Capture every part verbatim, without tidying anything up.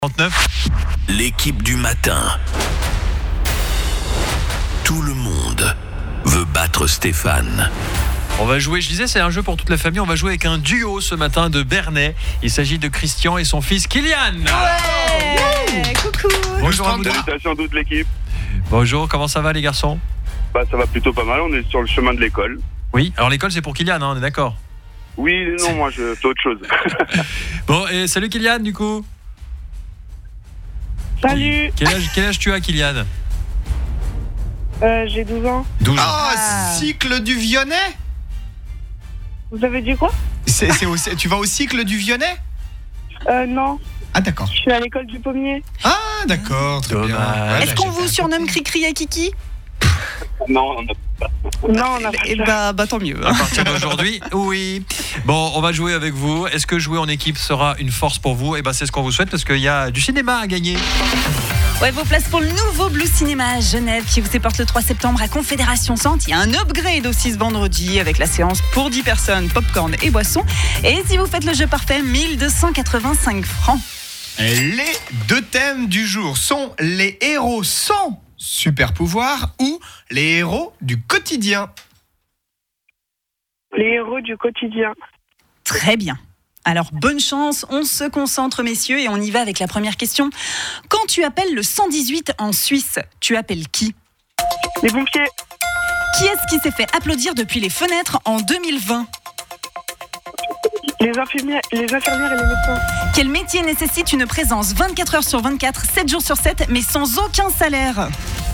trente-neuf. L'équipe du matin. Tout le monde veut battre Stéphane. On va jouer, je disais, c'est un jeu pour toute la famille. On va jouer avec un duo ce matin de Bernay. Il s'agit de Christian et son fils Kylian. Ouais, coucou. Bonjour à vous deux. Salutations à toute l'équipe. Bonjour, comment ça va les garçons? Bah, ça va plutôt pas mal, on est sur le chemin de l'école. Oui, alors l'école c'est pour Kylian, hein, on est d'accord? Oui, non, moi je fais autre chose. Bon, et salut Kylian du coup. Salut, Quel âge, quel âge tu as Kylian? euh, j'ai douze ans. douze ans. Ah, Ah, cycle du Vionnet. Vous avez dit quoi? c'est, c'est au- c'est- Tu vas au cycle du Vionnet? Euh, non, Ah d'accord. je suis à l'école du Pommier. Ah d'accord, très bien. Dommage. Ouais, Est-ce bah, qu'on j'ai vous fait- surnomme Cricri et Kiki? Non, on a- Non, on a pas Eh ça. bah, bah tant mieux. À partir d'aujourd'hui, oui. Bon, on va jouer avec vous. Est-ce que jouer en équipe sera une force pour vous? Eh ben, c'est ce qu'on vous souhaite parce qu'il y a du cinéma à gagner. Ouais, vos places pour le nouveau Blue Cinéma à Genève qui vous déporte le trois septembre à Confédération Centre. Il y a un upgrade aussi ce vendredi avec la séance pour dix personnes, popcorn et boissons. Et si vous faites le jeu parfait, mille deux cent quatre-vingt-cinq francs. Les deux thèmes du jour sont les héros sans super pouvoir ou les héros du quotidien. Les héros du quotidien. Très bien. Alors, bonne chance, on se concentre, messieurs, et on y va avec la première question. Quand tu appelles le cent dix-huit en Suisse, tu appelles qui? Les pompiers. Qui est-ce qui s'est fait applaudir depuis les fenêtres en deux mille vingt? Les infirmières, les infirmières et les médecins. Quel métier nécessite une présence vingt-quatre heures sur vingt-quatre, sept jours sur sept, mais sans aucun salaire?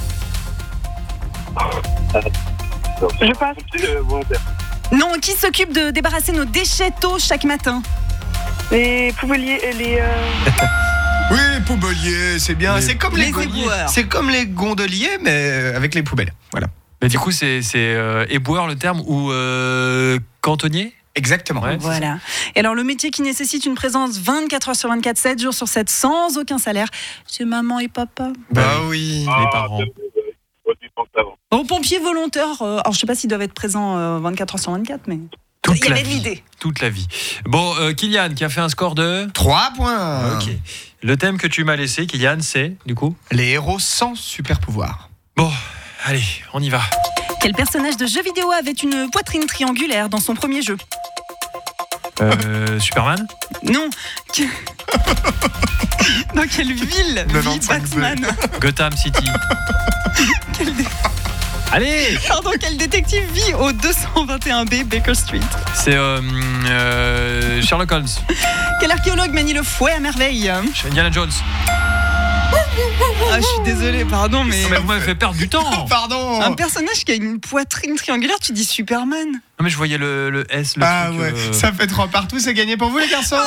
Je passe. Pompiers, euh, volontaires. Non, qui s'occupe de débarrasser nos déchets tôt chaque matin? Les poubelliers et les... euh, Oui, les poubelliers, c'est bien. Les- C'est comme les les, gondoliers. éboueurs. C'est comme les gondoliers, mais avec les poubelles. Voilà. Mais du coup, c'est, c'est euh, éboueur le terme ou euh, cantonnier? Exactement. Ouais. Voilà. Et alors, le métier qui nécessite une présence vingt-quatre heures sur vingt-quatre, sept jours sur sept, sans aucun salaire, c'est maman et papa. Bah oui. Les Ah, parents. euh, euh, faut du temps avant. Bon, pompiers volontaires, euh, alors je sais pas s'ils doivent être présents euh, vingt-quatre heures sur vingt-quatre, mais Toute il y la avait de vie. l'idée. Toute la vie. Bon, euh, Kylian qui a fait un score de... Trois points. Ok. Le thème que tu m'as laissé, Kylian, c'est du coup... Les héros sans super pouvoir. Bon, allez, on y va. Quel personnage de jeu vidéo avait une poitrine triangulaire dans son premier jeu? Euh, Superman? Non. Que- Dans quelle ville vit quatre-vingt-quinze Batman? Gotham City. Quel, dé- Allez, Pardon, quel détective vit au deux cent vingt et un B Baker Street? c'est euh, euh, Sherlock Holmes. Quel archéologue manie le fouet à merveille? Indiana Jones. Ah, je suis désolée, pardon, mais... Non, mais vous m'avez fait perdre du temps. Pardon. Un personnage qui a une poitrine triangulaire, tu dis Superman? Non, mais je voyais le, le S, le Ah truc. ouais, euh, ça fait trois partout, c'est gagné pour vous les garçons.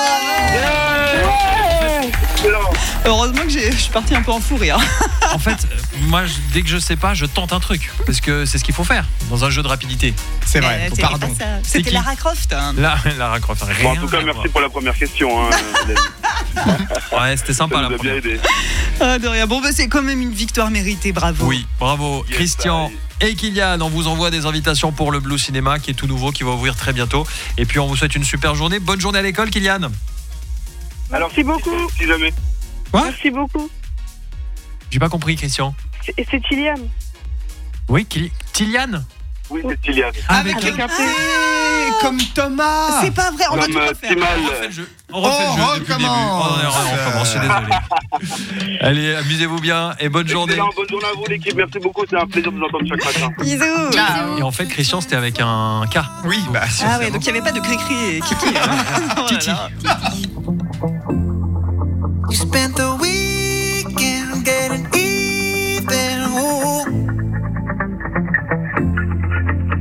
Excellent. Heureusement que j'ai- je suis partie un peu en fou rire. En fait, euh, moi, je- dès que je sais pas, je tente un truc. Parce que c'est ce qu'il faut faire dans un jeu de rapidité. C'est vrai, Euh, oh, c'était pardon. pas ça. C'est C'était qui Lara Croft. hein. Là, Lara Croft, rien Bon, en tout cas, à merci voir. pour la première question. Hein. Ouais, c'était sympa Ça la nous a bien première. aidé. Ah, de rien. Bon, bah, c'est quand même une victoire méritée, bravo. Oui, bravo. Yes, Christian et Kylian, on vous envoie des invitations pour le Blue Cinéma qui est tout nouveau, qui va ouvrir très bientôt. Et puis on vous souhaite une super journée. Bonne journée à l'école, Kylian. Alors, Merci beaucoup. Si jamais. Quoi? Merci beaucoup. J'ai pas compris, Christian. C'est- Et c'est Kylian. Oui, Kyli- Kylian. Oui, c'est Kylian. Avec, Avec un un P, P. comme Thomas. C'est pas vrai, on va Comme tout euh, refaire. Timal. On refait le jeu. On refait Oh, le jeu depuis le début. recommence. Oh, non, non, on recommence, je suis désolé. Allez, amusez-vous bien et bonne journée. Excellent, bonne journée à vous l'équipe, merci beaucoup, c'est un plaisir de vous entendre chaque matin. Bisous. Ciao. Et en fait, Christian, c'était avec un K. Oui, bah Ah ouais, donc il n'y avait pas de Cricri et Kiki. hein. Oh là Kiki. là. You spent the